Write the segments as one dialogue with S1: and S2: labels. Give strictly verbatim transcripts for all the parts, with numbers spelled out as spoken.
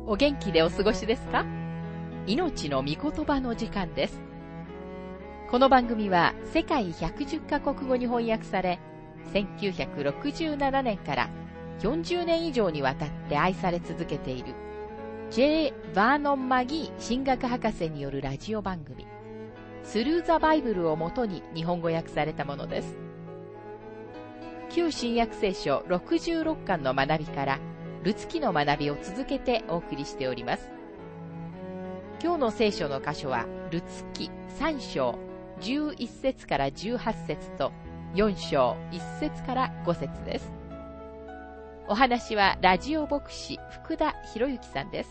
S1: お元気でお過ごしですか？命の御言葉の時間です。この番組は世界ひゃくじゅっカ国語に翻訳され、せんきゅうひゃくろくじゅうななねんからよんじゅうねん以上にわたって愛され続けている J. バーノン・マギー神学博士によるラジオ番組スルー・ザ・バイブルをもとに日本語訳されたものです。旧新約聖書ろくじゅうろっかんの学びからルツ記の学びを続けてお送りしております。今日の聖書の箇所はルツ記さん章じゅういっ節からじゅうはち節とよん章いち節からご節です。お話はラジオ牧師福田博之さんです。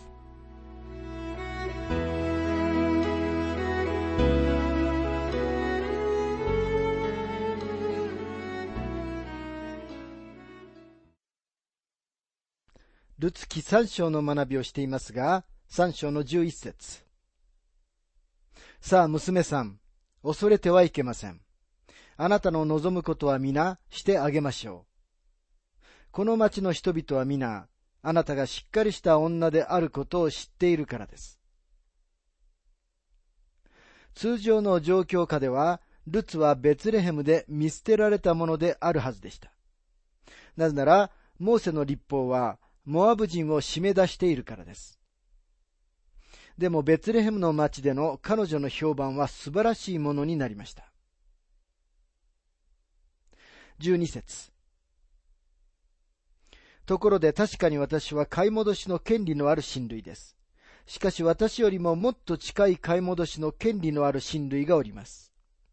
S2: ルツ記さん章の学びをしていますが、さん章のじゅういち節。さあ娘さん、恐れてはいけません。あなたの望むことは皆してあげましょう。この町の人々は皆、あなたがしっかりした女であることを知っているからです。通常の状況下では、ルツはベツレヘムで見捨てられたものであるはずでした。なぜなら、モーセの律法は、モアブ人を締め出しているからです。でもベツレヘムの町での彼女の評判は素晴らしいものになりました。じゅうに節。ところで確かに私は買い戻しの権利のある親類です。しかし私よりももっと近い買い戻しの権利のある親類がおります。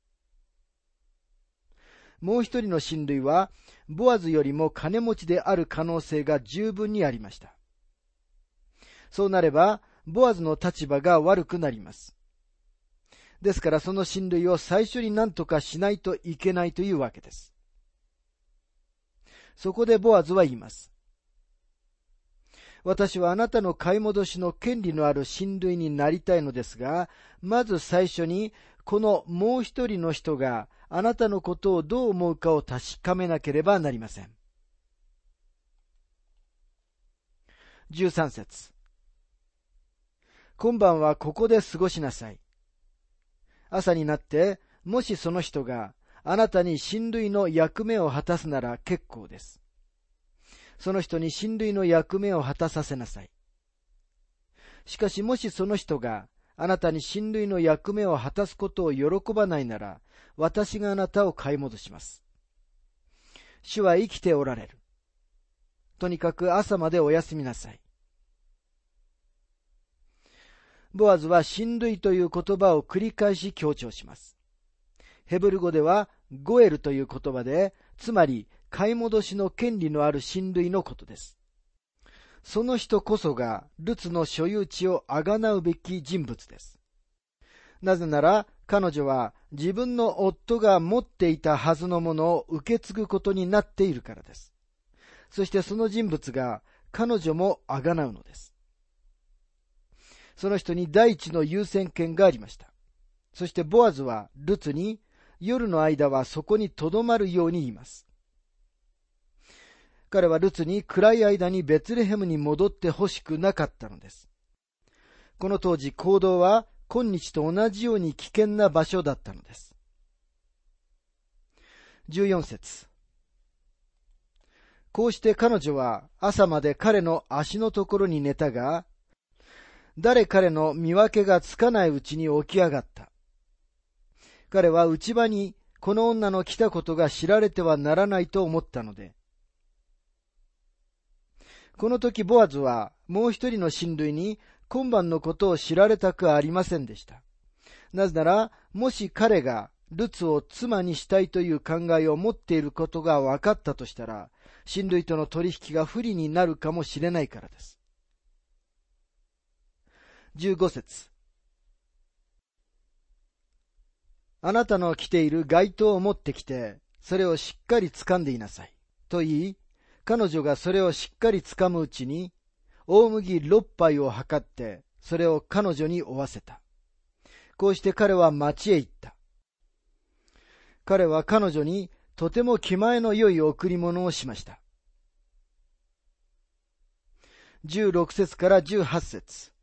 S2: もう一人の親類は、ボアズよりも金持ちである可能性が十分にありました。そうなれば、ボアズの立場が悪くなります。ですからその親類を最初に何とかしないといけないというわけです。そこでボアズは言います。私はあなたの買い戻しの権利のある親類になりたいのですが、まず最初にこのもう一人の人があなたのことをどう思うかを確かめなければなりません。じゅうさん節。今晩はここで過ごしなさい。朝になって、もしその人があなたに親類の役目を果たすなら結構です。その人に親類の役目を果たさせなさい。しかしもしその人があなたに親類の役目を果たすことを喜ばないなら、私があなたを買い戻します。主は生きておられる。とにかく朝までお休みなさい。ボアズは親類という言葉を繰り返し強調します。ヘブル語ではゴエルという言葉で、つまり買い戻しの権利のある親類のことです。その人こそがルツの所有地をあがなうべき人物です。なぜなら彼女は自分の夫が持っていたはずのものを受け継ぐことになっているからです。そしてその人物が彼女もあがなうのです。その人に第一の優先権がありました。そしてボアズはルツに夜の間はそこに留まるように言います。彼はルツに暗い間にベツレヘムに戻ってほしくなかったのです。この当時行動は今日と同じように危険な場所だったのです。じゅうよん節。こうして彼女は朝まで彼の足のところに寝たが、誰彼の見分けがつかないうちに起き上がった。彼は内場にこの女の来たことが知られてはならないと思ったので、この時ボアズはもう一人の親類に今晩のことを知られたくありませんでした。なぜなら、もし彼がルツを妻にしたいという考えを持っていることが分かったとしたら、親類との取引が不利になるかもしれないからです。じゅうご節。あなたの着ている街灯を持ってきて、それをしっかり掴んでいなさい。と言い、彼女がそれをしっかり掴むうちに、大麦六杯を測って、それを彼女に負わせた。こうして彼は町へ行った。彼は彼女にとても気前の良い贈り物をしました。 じゅうろく節からじゅうはち節。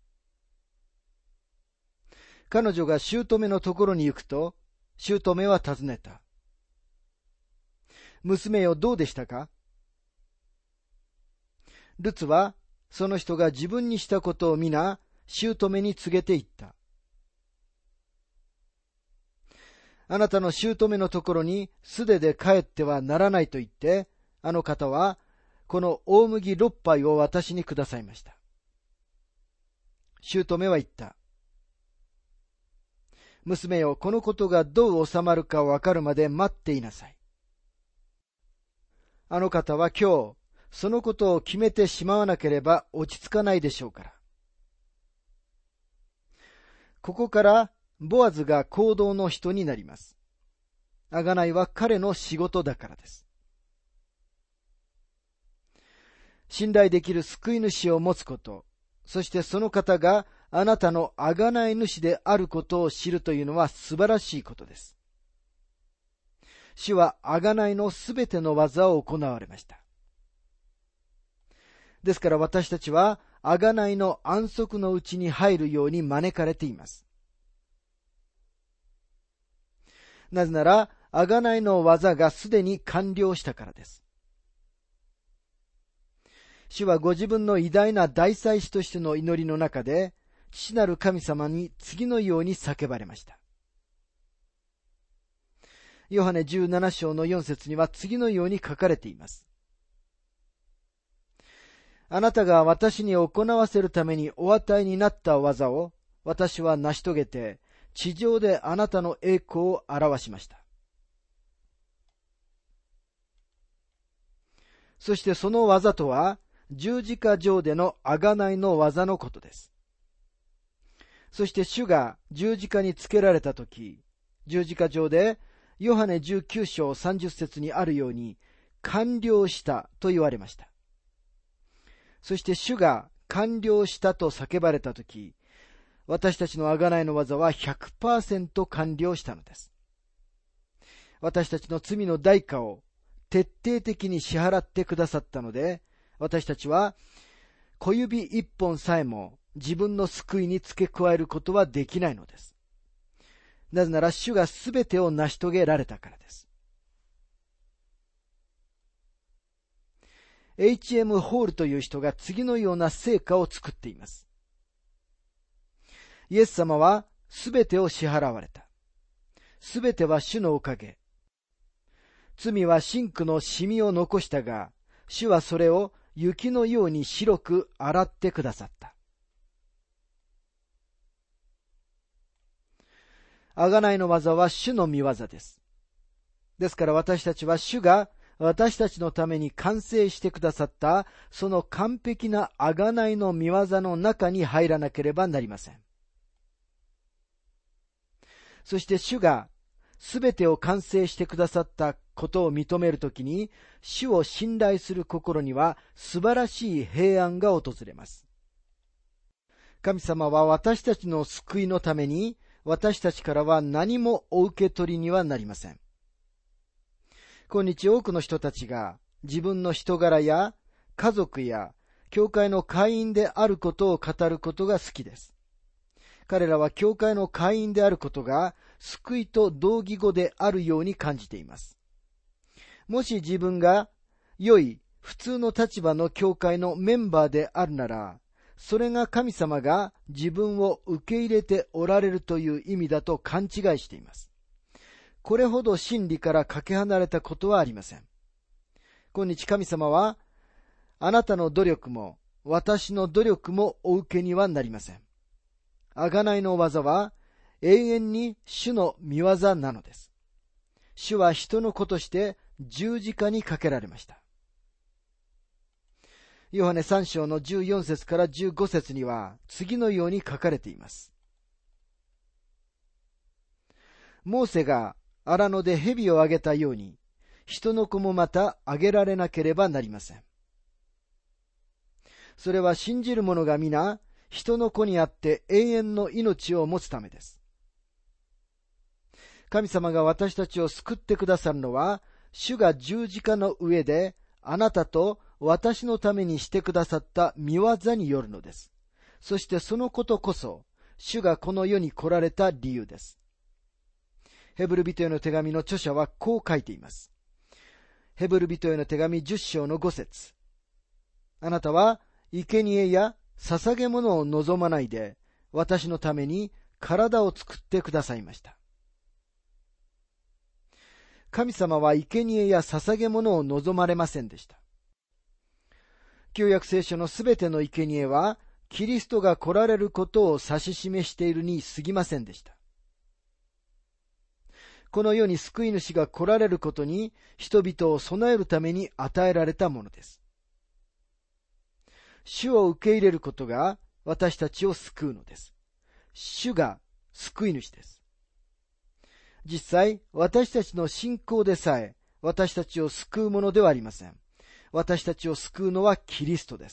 S2: 彼女が姑のところに行くと、姑は尋ねた。娘よ、どうでしたか？ルツは、その人が自分にしたことを皆、姑に告げていった。あなたの姑のところに素手で帰ってはならないと言って、あの方は、この大麦六杯を私にくださいました。姑は言った。娘よ、このことがどう収まるかわかるまで待っていなさい。あの方は今日、そのことを決めてしまわなければ落ち着かないでしょうから。ここからボアズが行動の人になります。贖いは彼の仕事だからです。信頼できる救い主を持つこと、そしてその方があなたの贖い主であることを知るというのは素晴らしいことです。主は贖いのすべての技を行われました。ですから私たちは贖いの安息のうちに入るように招かれています。なぜなら、贖いの技がすでに完了したからです。主はご自分の偉大な大祭司としての祈りの中で、父なる神様に次のように叫ばれました。ヨハネじゅうなな章のよん節には次のように書かれています。あなたが私に行わせるためにお与えになった技を私は成し遂げて、地上であなたの栄光を表しました。そしてその技とは、十字架上での贖いの技のことです。そして主が十字架につけられたとき、十字架上でヨハネじゅうきゅう章さんじゅう節にあるように、完了したと言われました。そして主が完了したと叫ばれたとき、私たちの贖いの技は ひゃくパーセント 完了したのです。私たちの罪の代価を徹底的に支払ってくださったので、私たちは小指一本さえも自分の救いに付け加えることはできないのです。なぜなら主がすべてを成し遂げられたからです。エイチエム ホールという人が次のような成果を作っています。イエス様はすべてを支払われた。すべては主のおかげ。罪は真紅のシミを残したが、主はそれを雪のように白く洗ってくださった。贖いの技は主の御業です。ですから私たちは主が私たちのために完成してくださったその完璧な贖いの御業の中に入らなければなりません。そして主がすべてを完成してくださったことを認めるときに、主を信頼する心には素晴らしい平安が訪れます。神様は私たちの救いのために、私たちからは何もお受け取りにはなりません。今日多くの人たちが自分の人柄や家族や教会の会員であることを語ることが好きです。彼らは教会の会員であることが救いと同義語であるように感じています。もし自分が良い普通の立場の教会のメンバーであるなら、それが神様が自分を受け入れておられるという意味だと勘違いしています。これほど真理からかけ離れたことはありません。今日神様は、あなたの努力も私の努力もお受けにはなりません。贖いの技は永遠に主の御業なのです。主は人の子として十字架にかけられました。ヨハネさん章のじゅうよん節からじゅうご節には次のように書かれています。モーセが荒野で蛇をあげたように、人の子もまたあげられなければなりません。それは信じる者が皆、人の子にあって永遠の命を持つためです。神様が私たちを救ってくださるのは、主が十字架の上であなたと私のためにしてくださった見業によるのです。そしてそのことこそ、主がこの世に来られた理由です。ヘブル人への手紙の著者はこう書いています。ヘブル人への手紙じゅっ章のご節。あなたは生贄や捧げ物を望まないで、私のために体を作ってくださいました。神様は生贄や捧げ物を望まれませんでした。旧約聖書のすべての生贄は、キリストが来られることを指し示しているに過ぎませんでした。この世に救い主が来られることに、人々を備えるために与えられたものです。主を受け入れることが私たちを救うのです。主が救い主です。実際、私たちの信仰でさえ、私たちを救うものではありません。私たちを救うのはキリストです。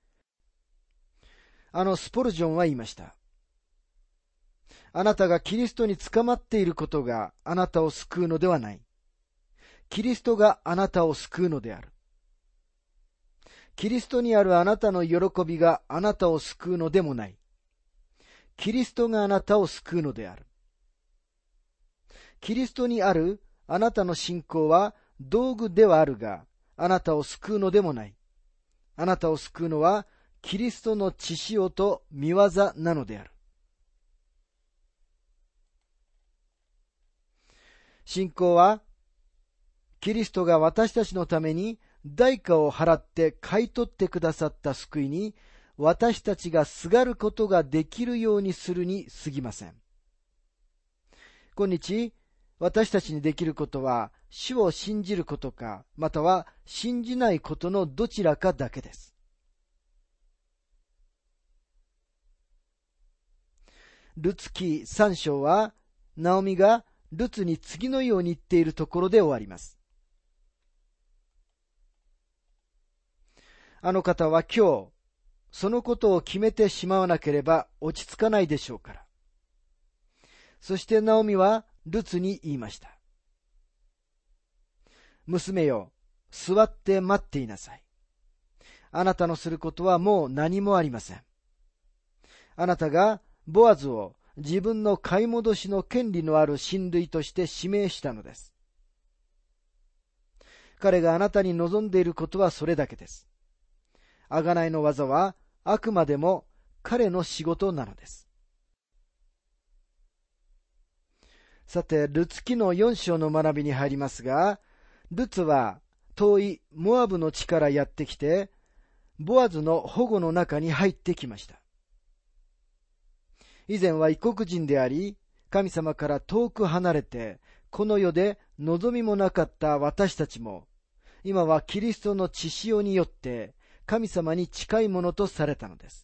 S2: あのスポルジョンは言いました。あなたがキリストに捕まっていることがあなたを救うのではない。キリストがあなたを救うのである。キリストにあるあなたの喜びがあなたを救うのでもない。キリストがあなたを救うのである。キリストにあるあなたの信仰は道具ではあるが、あなたを救うのでもない。あなたを救うのはキリストの血潮と御業なのである。信仰は、キリストが私たちのために代価を払って買い取ってくださった救いに、私たちがすがることができるようにするに過ぎません。今日、私たちにできることは、主を信じることか、または信じないことのどちらかだけです。ルツ記さん章は、ナオミがルツに次のように言っているところで終わります。あの方は今日、そのことを決めてしまわなければ落ち着かないでしょうから。そしてナオミはルツに言いました。娘よ、座って待っていなさい。あなたのすることはもう何もありません。あなたがボアズを自分の買い戻しの権利のある親類として指名したのです。彼があなたに望んでいることはそれだけです。贖いの技はあくまでも彼の仕事なのです。さて、ルツ記のよん章の学びに入りますが、ルツは遠いモアブの地からやってきて、ボアズの保護の中に入ってきました。以前は異国人であり、神様から遠く離れて、この世で望みもなかった私たちも、今はキリストの血潮によって、神様に近いものとされたのです。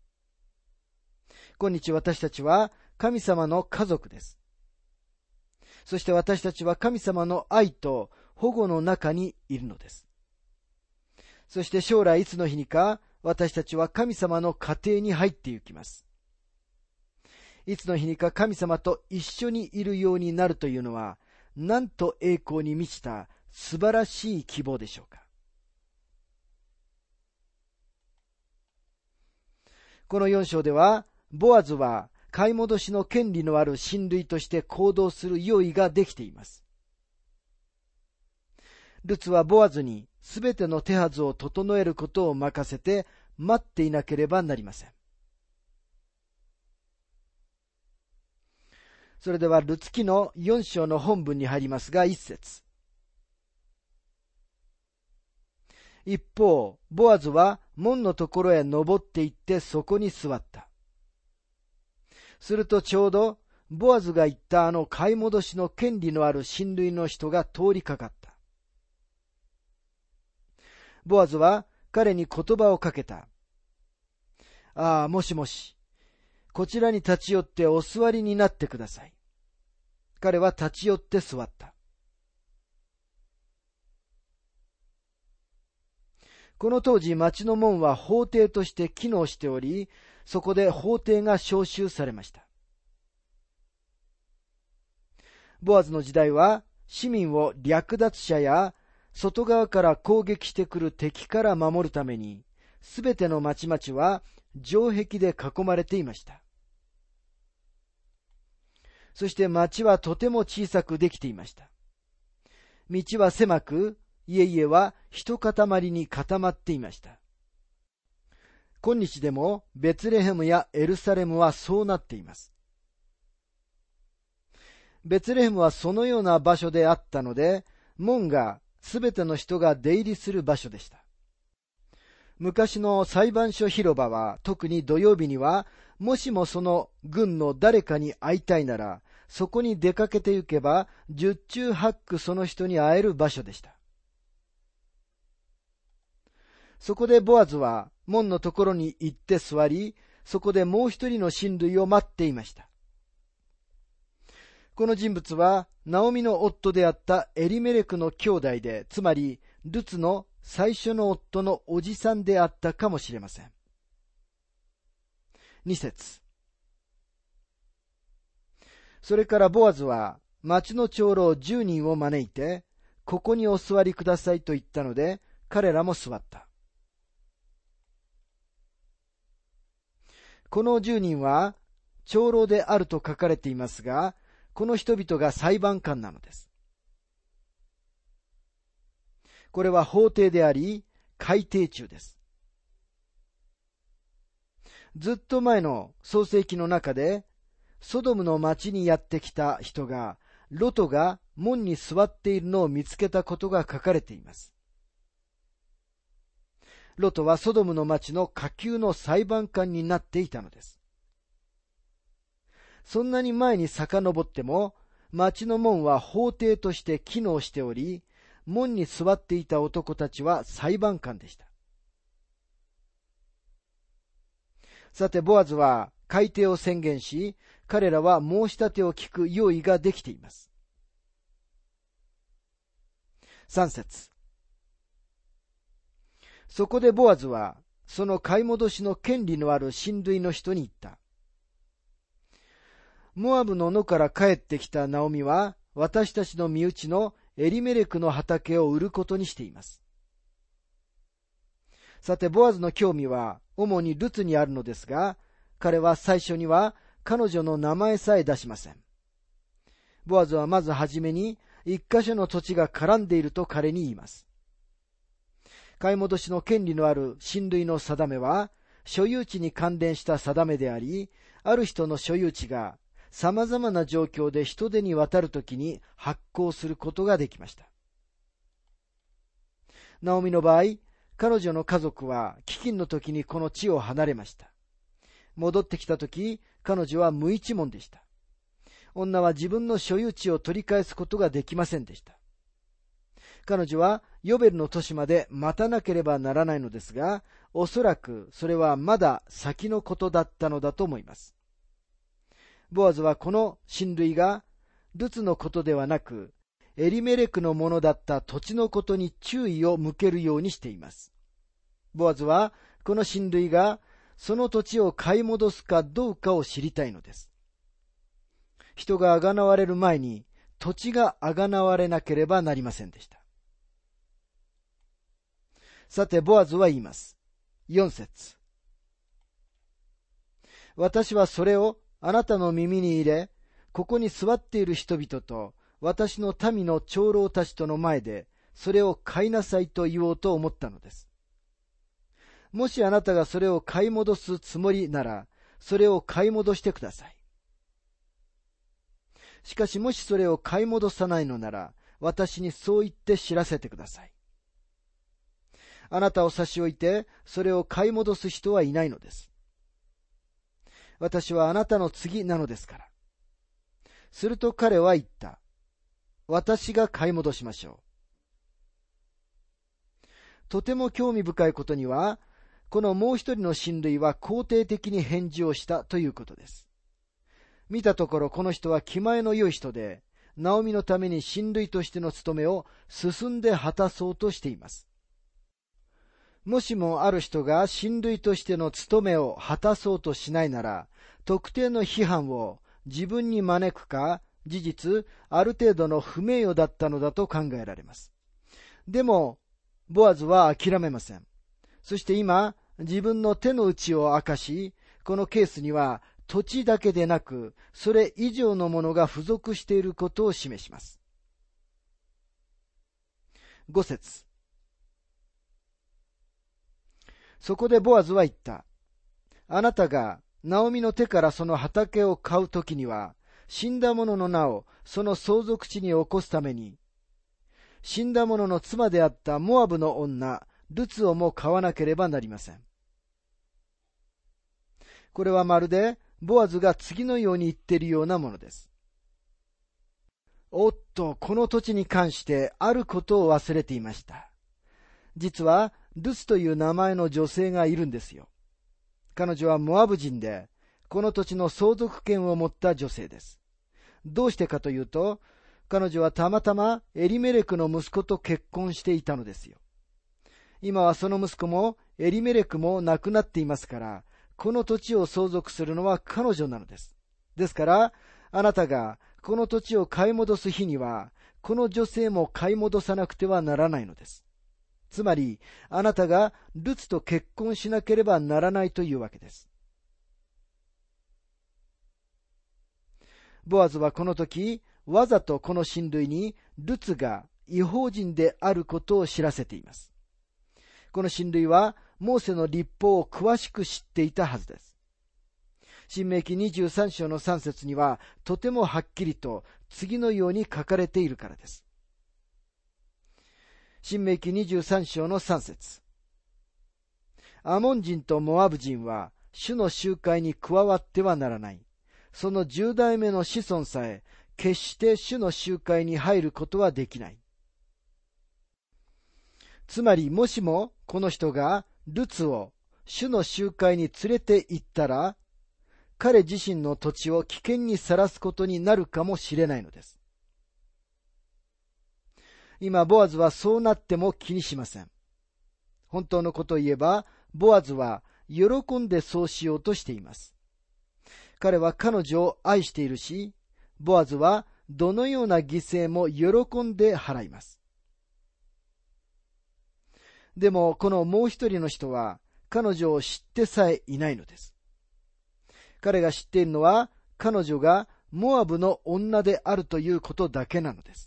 S2: 今日私たちは神様の家族です。そして私たちは神様の愛と保護の中にいるのです。そして将来いつの日にか私たちは神様の家庭に入って行きます。いつの日にか神様と一緒にいるようになるというのは、なんと栄光に満ちた素晴らしい希望でしょうか。このよん章では、ボアズは買い戻しの権利のある親類として行動する用意ができています。ルツはボアズにすべての手はずを整えることを任せて待っていなければなりません。それではルツ記のよん章の本文に入りますが、一節。一方、ボアズは門のところへ登って行ってそこに座った。するとちょうどボアズが言ったあの買い戻しの権利のある親類の人が通りかかった。ボアズは彼に言葉をかけた。ああ、もしもし。こちらに立ち寄ってお座りになってください。彼は立ち寄って座った。この当時、町の門は法廷として機能しており、そこで法廷が召集されました。ボアズの時代は、市民を略奪者や外側から攻撃してくる敵から守るために、すべての町々は城壁で囲まれていました。そして町はとても小さくできていました。道は狭く、家々は一塊に固まっていました。今日でもベツレヘムやエルサレムはそうなっています。ベツレヘムはそのような場所であったので、門がすべての人が出入りする場所でした。昔の裁判所広場は、特に土曜日には、もしもその軍の誰かに会いたいなら、そこに出かけて行けば、十中八九その人に会える場所でした。そこでボアズは門のところに行って座り、そこでもう一人の親類を待っていました。この人物は、ナオミの夫であったエリメレクの兄弟で、つまり、ルツの最初の夫のおじさんであったかもしれません。二節。それからボアズは、町の長老十人を招いて、ここにお座りくださいと言ったので、彼らも座った。この十人は、長老であると書かれていますが、この人々が裁判官なのです。これは法廷であり、改定中です。ずっと前の創世記の中で、ソドムの町にやってきた人が、ロトが門に座っているのを見つけたことが書かれています。ロトはソドムの町の下級の裁判官になっていたのです。そんなに前に遡っても、町の門は法廷として機能しており、門に座っていた男たちは裁判官でした。さて、ボアズは改定を宣言し、彼らは申し立てを聞く用意ができています。三節。そこでボアズは、その買い戻しの権利のある親類の人に言った。モアブの野から帰ってきたナオミは、私たちの身内のエリメレクの畑を売ることにしています。さて、ボアズの興味は主にルツにあるのですが、彼は最初には彼女の名前さえ出しません。ボアズはまずはじめに一箇所の土地が絡んでいると彼に言います。買い戻しの権利のある親類の定めは、所有地に関連した定めであり、ある人の所有地が様々な状況で人手に渡るときに発行することができました。ナオミの場合、彼女の家族は飢饉の時にこの地を離れました。戻ってきた時、彼女は無一文でした。女は自分の所有地を取り返すことができませんでした。彼女はヨベルの年まで待たなければならないのですが、おそらくそれはまだ先のことだったのだと思います。ボアズはこの親類がルツのことではなく、エリメレクのものだった土地のことに注意を向けるようにしています。ボアズはこの親類がその土地を買い戻すかどうかを知りたいのです。人があがなわれる前に土地があがなわれなければなりませんでした。さて、ボアズは言います。四節。私はそれをあなたの耳に入れ、ここに座っている人々と私の民の長老たちとの前で、それを買いなさいと言おうと思ったのです。もしあなたがそれを買い戻すつもりなら、それを買い戻してください。しかしもしそれを買い戻さないのなら、私にそう言って知らせてください。あなたを差し置いて、それを買い戻す人はいないのです。私はあなたの次なのですから。すると彼は言った。私が買い戻しましょう。とても興味深いことには、このもう一人の親類は肯定的に返事をしたということです。見たところこの人は気前の良い人で、ナオミのために親類としての務めを進んで果たそうとしています。もしもある人が親類としての務めを果たそうとしないなら、特定の批判を自分に招くか、事実、ある程度の不名誉だったのだと考えられます。 でも、ボアズは諦めません。そして今、自分の手の内を明かし、このケースには土地だけでなく、それ以上のものが付属していることを示します。ご節。そこでボアズは言った。あなたがナオミの手からその畑を買うときには、死んだ者の名をその相続地に起こすために、死んだ者の妻であったモアブの女、ルツをも買わなければなりません。これはまるで、ボアズが次のように言っているようなものです。おっと、この土地に関してあることを忘れていました。実は、ルツという名前の女性がいるんですよ。彼女はモアブ人で、この土地の相続権を持った女性です。どうしてかというと、彼女はたまたまエリメレクの息子と結婚していたのですよ。今はその息子もエリメレクも亡くなっていますから、この土地を相続するのは彼女なのです。ですから、あなたがこの土地を買い戻す日には、この女性も買い戻さなくてはならないのです。つまり、あなたがルツと結婚しなければならないというわけです。ボアズはこの時、わざとこの親類にルツが異邦人であることを知らせています。この親類は、モーセの律法を詳しく知っていたはずです。申命記にじゅうさん章のさん節には、とてもはっきりと次のように書かれているからです。申命記にじゅうさん章のさん節。アモン人とモアブ人は、主の集会に加わってはならない。その十代目の子孫さえ、決して主の集会に入ることはできない。つまり、もしもこの人がルツを主の集会に連れて行ったら、彼自身の土地を危険にさらすことになるかもしれないのです。今、ボアズはそうなっても気にしません。本当のことを言えば、ボアズは喜んでそうしようとしています。彼は彼女を愛しているし、ボアズはどのような犠牲も喜んで払います。でも、このもう一人の人は、彼女を知ってさえいないのです。彼が知っているのは、彼女がモアブの女であるということだけなのです。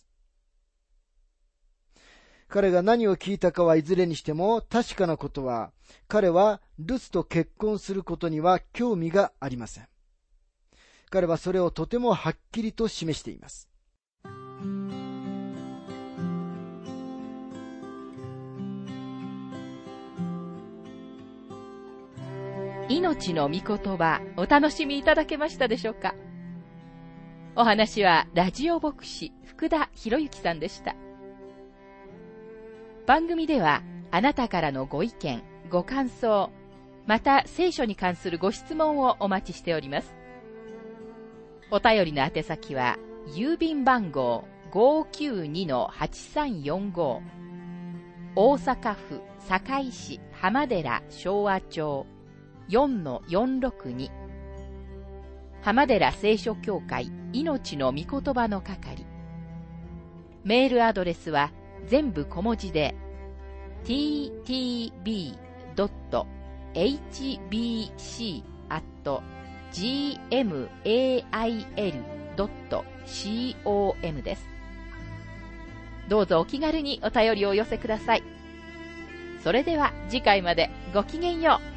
S2: 彼が何を聞いたかはいずれにしても、確かなことは、彼はルツと結婚することには興味がありません。彼はそれをとてもはっきりと示しています。
S1: 命の御言葉、お楽しみいただけましたでしょうか。お話はラジオ牧師福田博之さんでした。番組ではあなたからのご意見、ご感想、また聖書に関するご質問をお待ちしております。お便りの宛先は郵便番号 ごーきゅうにのはちさんよんご 大阪府堺市浜寺昭和町 よんのよんろくに 浜寺聖書協会命の御言葉の係。メールアドレスは全部小文字で ティーティービードットエイチビーシーアットジーエムエーアイエルドットコム です。どうぞお気軽にお便りをお寄せください。それでは次回までごきげんよう。